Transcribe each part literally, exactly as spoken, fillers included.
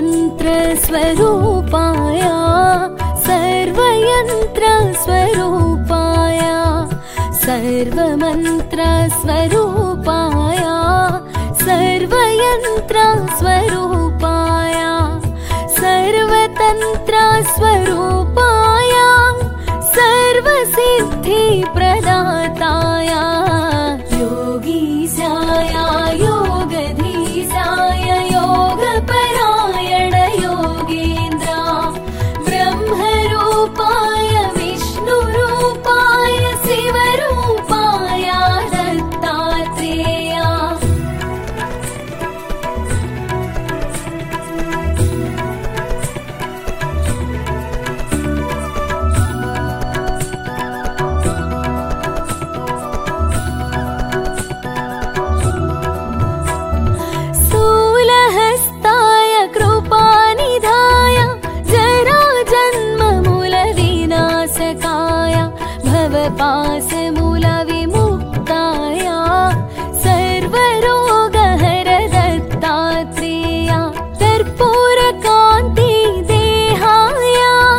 सर्वमन्त्रस्वरूपाय सर्वयन्त्रस्वरूपाय सर्वमन्त्रस्वरूपाय सर्वयन्त्रस्वरूपाय सर्वतन्त्रस्वरूपाय सर्वसिद्धिप्रदाताय योगीशाय योगधीशाय योगपरायण योगेन्द्र ब्रह्मरूपाय विष्णुरूपाय शिवरूपाय दत्तात्रेय भवपाशमूलविमुक्ताय सर्वरोगहर दत्तात्रेय कर्पूरकान्ति देहाय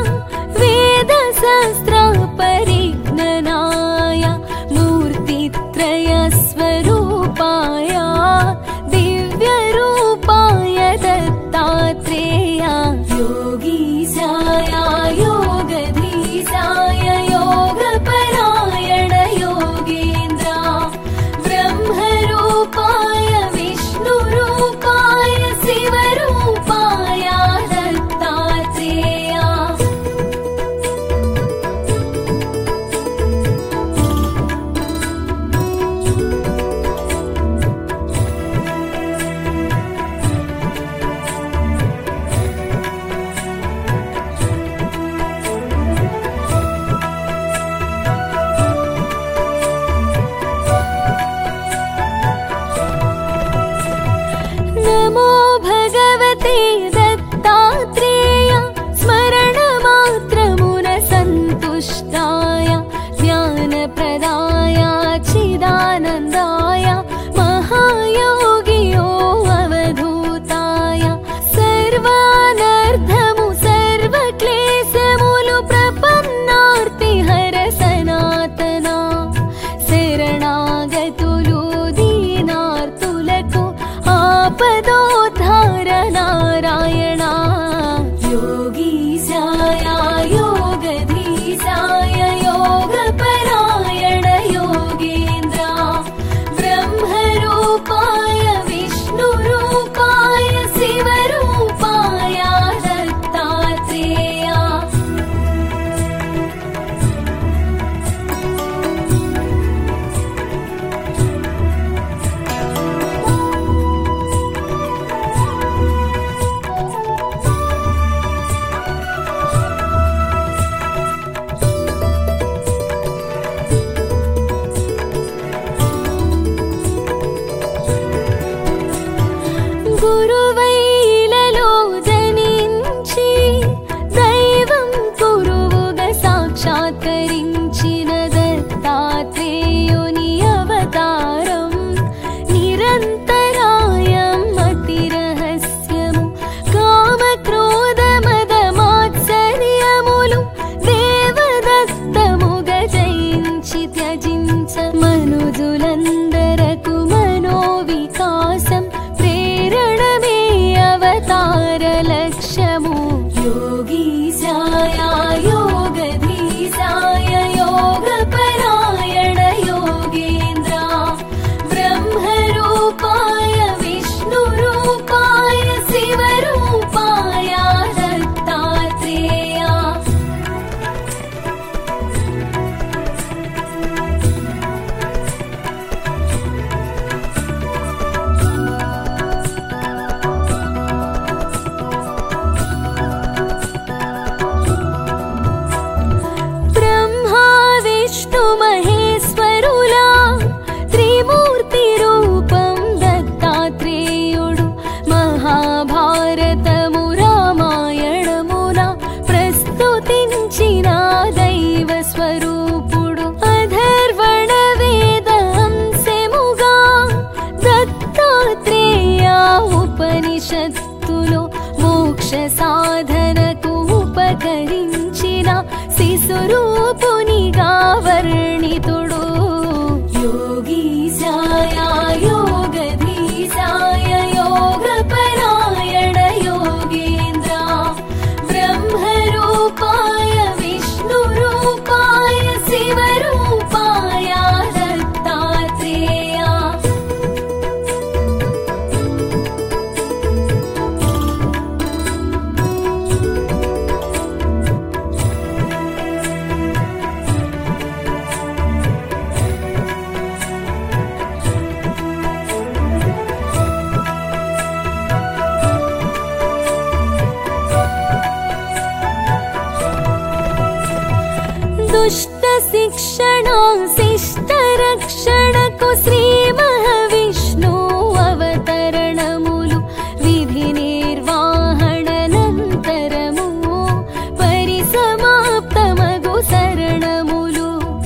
वेदशास्त्रपरिज्ञानाय मूर्तित्रयस्वरूपाय दिव्यरूपाय दत्तात्रेय योगीशाय योगधीशाय योगपरायण योगेन्द्र ब्रह्मरूपाय विष्णुरूपाय शिवरूपाय दत्तात्रेय नमो भगवते दत्तात्रेय स्मरणमात्रमुन सन्तुष्टाय ज्ञानप्रदाय चिदानन्दाय महायोगियो अवधूताय सर्वानर्थमु सर्वक्लेशमुलु प्रपन्नार्तिहर सनातना शरणागतुलु दीनार्तुలకు आपदोद्धार नारायण योगीशाय योगधीशाय योगपरायण योगेन्द्र ब्रह्मरूपाय विष्णुरूपाय शिवरूपाय दत्तात्रेय గురువైలలో జనించి దైవం గురువుగా సాక్షాత్కరించిన దత్తాత్రేయుని అవతారం నిరంతరాయం అతి రహస్యము కామక్రోధ మద మాత్సర్యములు దేవదత్తముగా జయించి త్యజించ మనుజులందరకు మనోవికాసం ప్రేరణమే అవతార లక్ష్యము योगीशाय योगधीशाय योगपरायण योगेन्द्र ब्रह्मरूपाय विष्णुरूपाय शिवरूपाय दत्तात्रेय మహేశ్వరులా త్రిమూర్తి రూపం దత్తాత్రేయుడు మహాభారతము రామాయణమున ప్రస్తుతించిన దైవ స్వరూపుడు అధర్వణ వేద అంశముగా దత్తాత్రేయ ఉపనిషత్తులో మోక్ష సాధనకు ఉపకరించిన శిశురూపునిగా వర్ణితుడు. యోగీశాయ యోగధీశాయ యోగపరాయణ యోగేంద్ర బ్రహ్మరూపాయ విష్ణురూపాయ శివరూపాయ దత్తాత్రేయ. దుష్ట శిక్షణ శిష్ట రక్షణకు శ్రీ మహావిష్ణు అవతరణములు విధి నిర్వహణనంతరము పరిసమాప్తమగు శరణములు.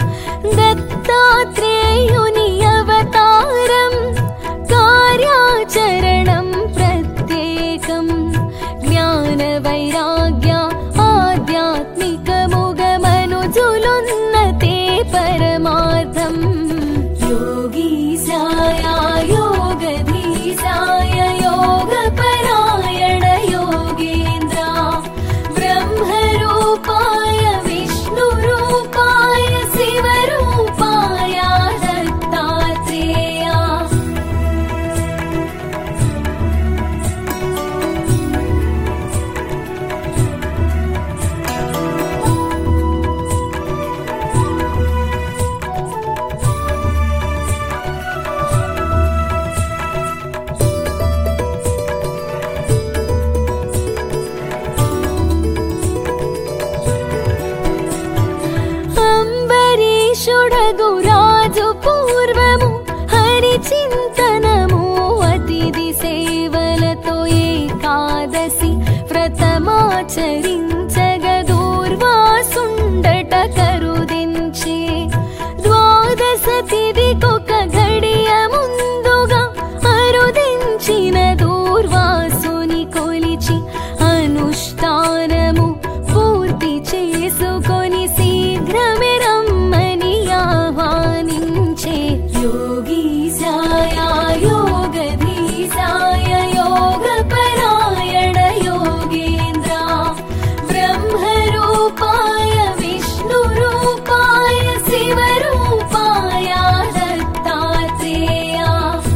దత్తాత్రేయుని అవతారం కార్యాచరణం ప్రత్యేకం. జ్ఞాన వైరాగ్య ఆధ్యాత్మికముగమనుజులున్నతే పరమార్థం. యోగీశాయ యోగధీశాయ యోగపరాయణ యోగేంద్ర బ్రహ్మరూపాయ విష్ణురూపాయ శివరూపాయ దత్తాత్రేయ. అంబరీషుడగు రాజు పూర్వము హరి చింతనము అతిథి సేవలతో ఏకాదశి వ్రతమాచరించగ దూర్వాసుండట కరుదించే. ద్వాదశ తిథికొక గడియ ముందుగా అరుదించిన దూర్వాసుని కొలిచి అనుష్ఠానము పూర్తి చేసుకొని శీఘ్రమే రమ్మని ఆహ్వానించే. యోగీశాయ యోగధీశాయ యోగపరాయణ యోగేంద్ర బ్రహ్మరూపాయ విష్ణురూపాయ శివరూపాయ దత్తాత్రేయ.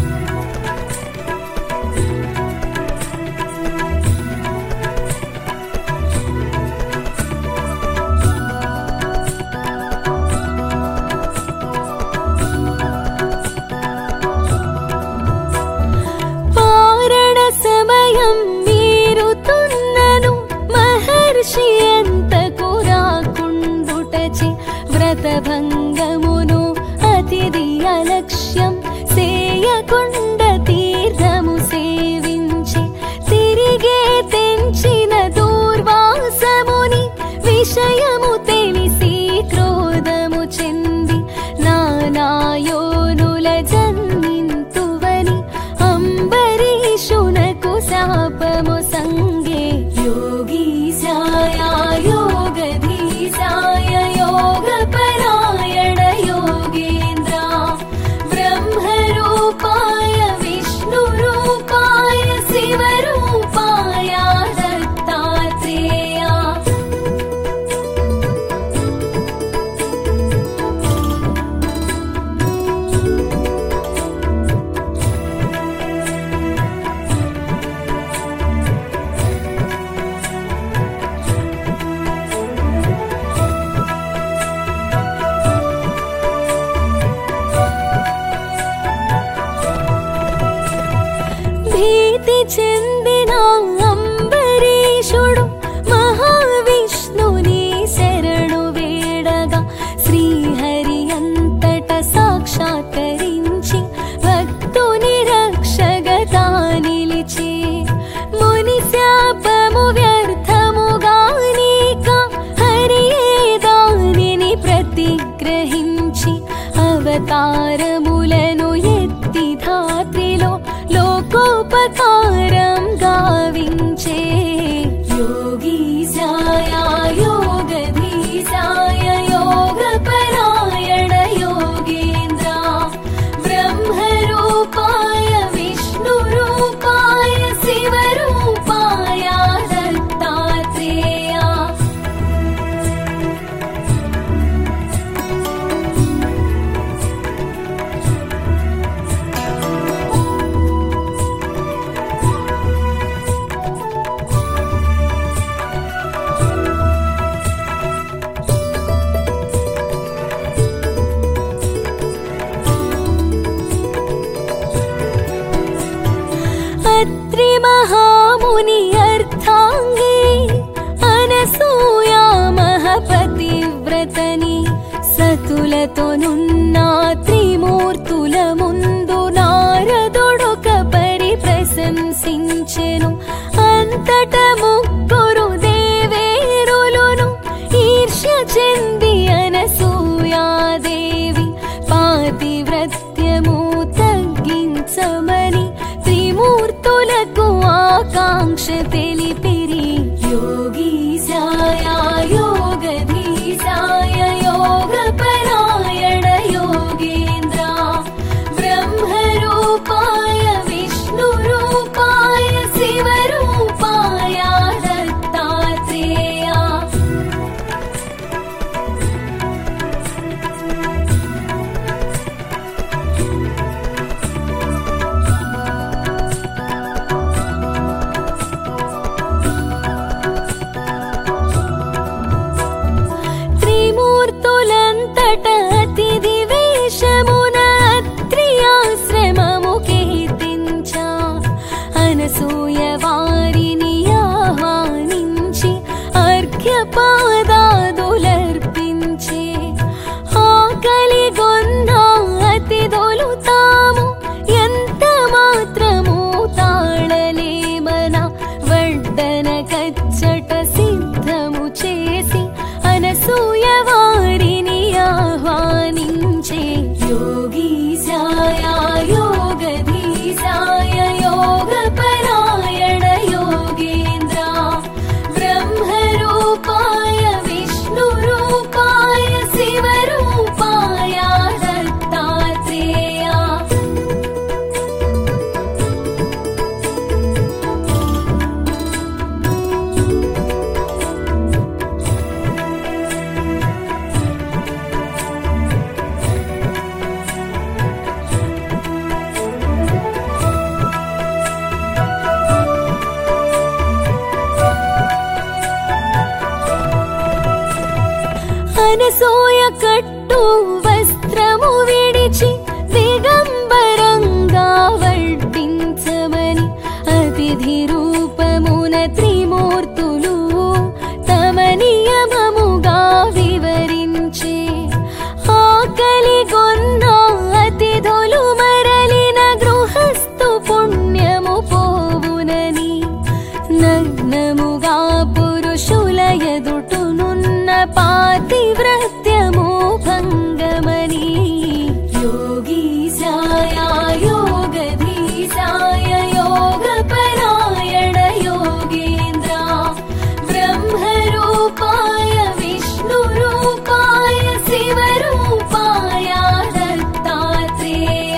పారణ సమయం మీరుతున్నను మహర్షి ఎంతకు రాకుండుటచి వ్రతభంగమును అతిథి అలక్ష్యం సేయకుండ తీర్థము సేవించి తిరిగే తెంచిన దూర్వాసముని విషయము తెలిసి క్రోధము చెంది నానాయోనుల జన్మింతువని అంబరీషునకు శాపము సంగే. యోగీశాయ యోగధీశాయ యోగపరాయణ యోగేంద్ర బ్రహ్మరూపాయ విష్ణురూపాయ శివరూపాయ దత్తాత్రేయ. భీతి చెందిన అంబరీషుడు మహావిష్ణుని శరణు వేడగా శ్రీహరి అంతట సాక్షాత్కరించి భక్తుని రక్షగతా నిలిచి. ముని శాపము వ్యర్థముగా నీక హరియే దానిని ప్రతిగ్రహించి అవతారములను ఎత్తి ధాత్రిలో లోకోపకారం గావించే. సిద్ధులతోనున్న త్రిమూర్తుల ముందు నారదుడొక పరి ప్రశంసించెను. అంతట ముగ్గురు దేవేరులును ఈర్ష్య చెంది అనసూయాదేవి పాతివ్రత్యము తగ్గించమని త్రిమూర్తులకు ఆకాంక్ష తెలిపిరి. యోగీశాయ యోగధీశాయ యోగపరాయణ యోగేంద్ర బ్రహ్మరూపాయ విష్ణురూపాయ శివరూపాయ దత్తాత్రేయ. త్రిమూర్తులంతట అతిథి వేషమున అత్రియాశ్రమము కీర్తించా. అనసూయ వారిని ఆహ్వానించి అర్ఘ్యపాదాదులర్పించే. ఆకలి గొన్న అతిథులు తాము ఎంత మాత్రము తాళలేమన వడ్డన కచ్చట సిద్ధము చేసి అనసూయ వారిని ఆహ్వానించే. యోగీశాయ యోగధీశాయ యోగపరాయణ యోగేంద్ర బ్రహ్మరూపాయ విష్ణురూపాయ శివరూపాయ దత్తాత్రేయ. అనసూయ కట్టు వస్త్రము విడిచి దిగంబరంగా వడ్డించమని అతిథి రూపమున త్రిమూర్తులు తమ నియమముగా వివరించే. ఆకలి గొన్న అతిథులు మరలిన గృహస్థు పుణ్యము పోవునని నగ్నముగా పురుషుల ఎదుటునున్న పాతివ్రత్యము భంగమని. యోగీశాయ యోగధీశాయ యోగపరాయణ యోగేంద్ర బ్రహ్మరూపాయ విష్ణురూపాయ శివరూపాయ దత్తాత్రేయ.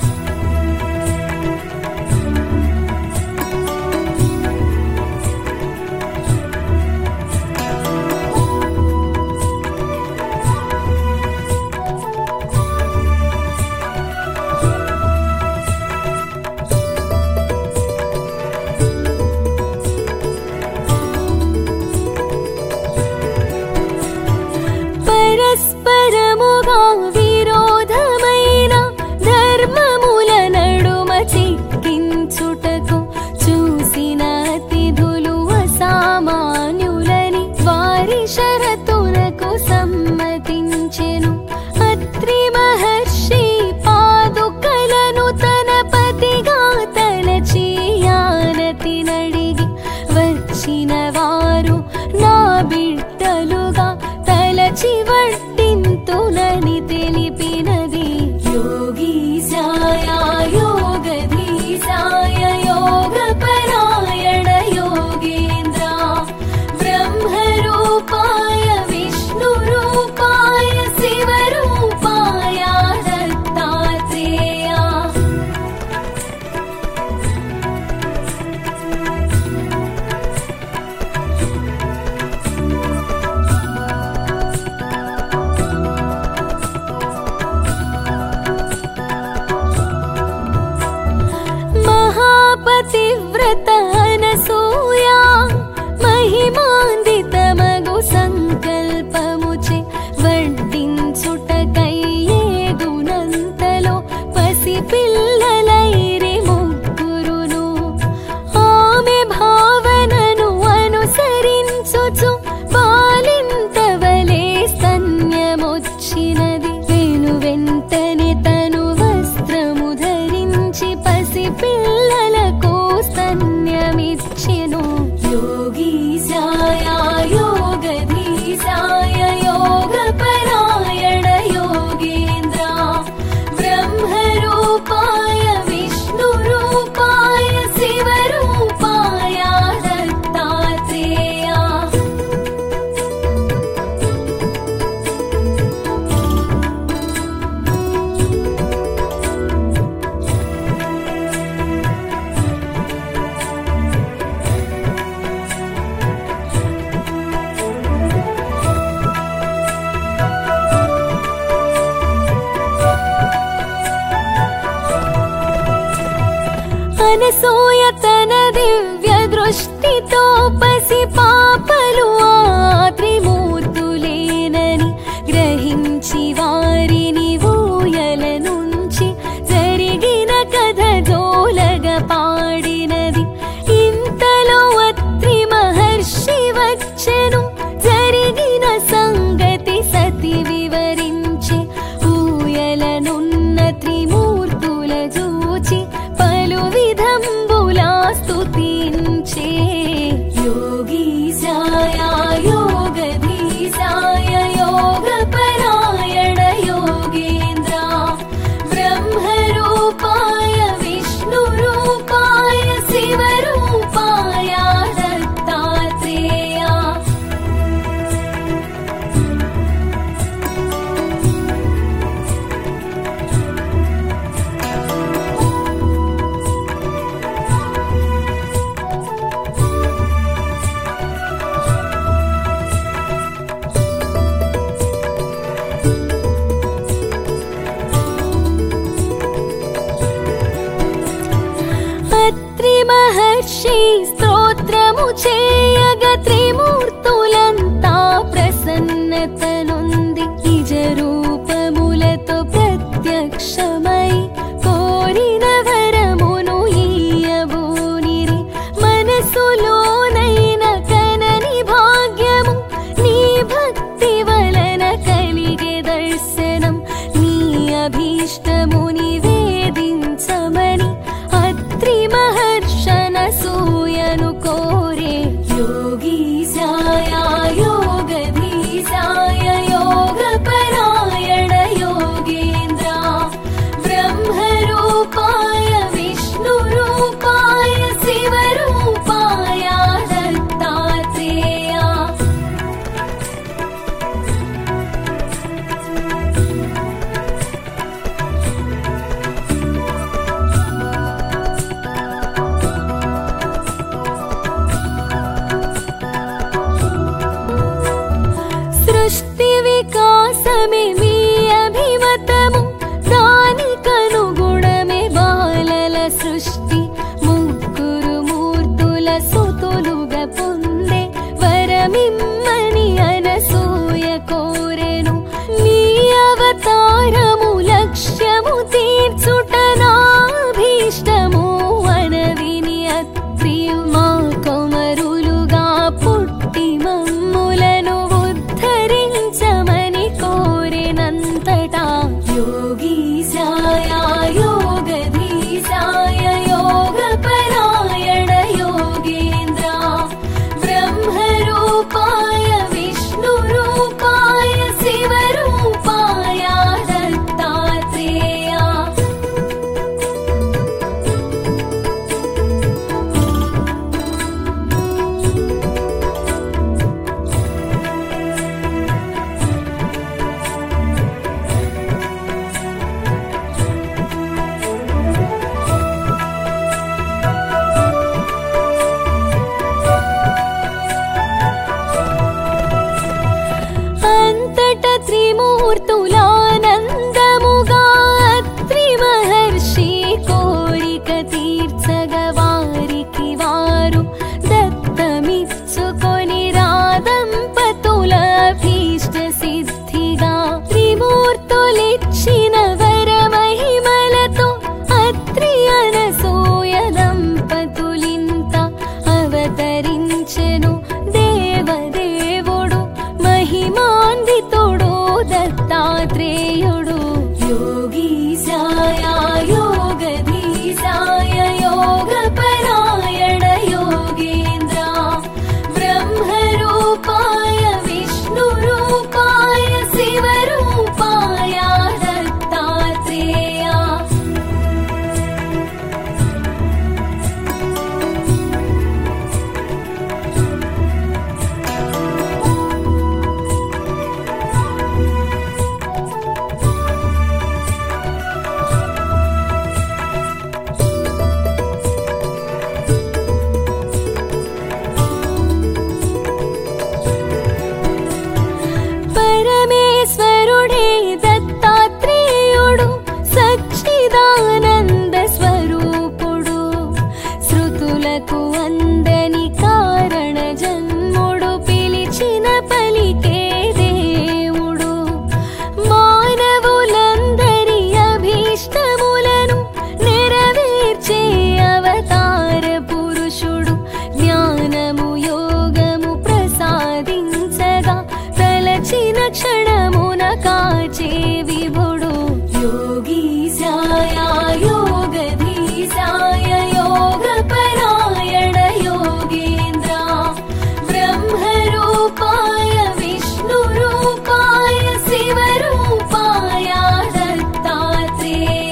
పరస్పరముగా విరోధమైన ధర్మముల నడుమ చిక్కించుటకు చూసిన అతిథులు అసామాన్యులని వారి షరతులకు సమ్మతించెను. అత్రి మహర్షి పాదుకలను తన పతిగా తలచి ఆనతి నడిగి వచ్చిన వారు నా బిడ్డలుగా తలచి వడ్డింతునని తెలిపినది. యోగీశాయ యోగధీశాయ యోగపరాయణ యోగేంద్ర బ్రహ్మరూపాయ విష్ణురూపాయ శివరూపాయ దత్తాత్రేయ. అనసూయ తన దివ్య దృష్టితో పసి పాపలు ఆ త్రిమూర్తులేనని గ్రహించి వారిని ఊయల నుంచి జరిగిన కథ జోలగా పాడినది. ఇంతలో అత్రి మహర్షి వచ్చెను, జరిగిన సంగతి సతి వివరించి ఊయలనున్న త్రిమూర్తుల జూచి పలు విధంబులా స్తుతించే. యోగీశాయ యోగధీశాయ యోగపరాయణ యోగేంద్ర బ్రహ్మరూపాయ విష్ణురూపాయ శివరూపాయ దత్తాత్రేయ. అత్రి మహర్షి స్తోత్రము చేయగ త్రిమూర్తులంతా ప్రసన్నత నొంది నిజ రూపములతో ప్రత్యక్షమై కోరిన వరమును ఇయ్యబూనిరి. మనసులోనైన కనని భాగ్యము నీ భక్తి వలన కలిగే దర్శనం, నీ అభీష్టము నివేదించమని అత్రి మహర్షనసూయను కోరే. యోగీశాయ యోగధీశాయ యోగపరాయణ యోగేంద్ర బ్రహ్మరూపాయ విష్ణురూపాయ శివరూపాయ దత్తాత్రేయ. సృష్టి వికాసమే మీ అభిమతము, దానికనుగుణమే బాలల సృష్టి. ముగ్గురు మూర్తుల సుతులుగా పొందే వరమిమ్మని అనసూయ కోరెను. మీ అవతారము లక్ష్యము తీర్చుట నాభీష్టము అనవిని అత్రి మా కొమరులుగా పుట్టి మమ్ములను ఉద్ధరించమని కోరినంతటా. యోగీశాయ యోగధీశాయ యోగపరాయణ యోగేంద్ర బ్రహ్మరూపాయ విష్ణురూపాయ శివరూపాయ దత్తాత్రేయ. కాచే విభుడు యోగీశాయ యోగధీశాయ యోగపరాయణ యోగేంద్ర బ్రహ్మరూపాయ విష్ణురూపాయ శివరూపాయ దత్తాత్రేయ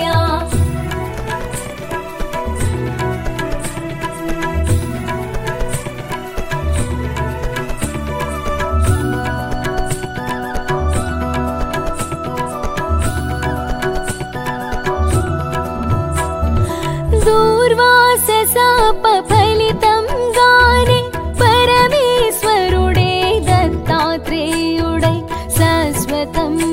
దూర్వాస శాప ఫలితంగానే పరమేశ్వరుడే దత్తాత్రేయుడై శాశ్వతం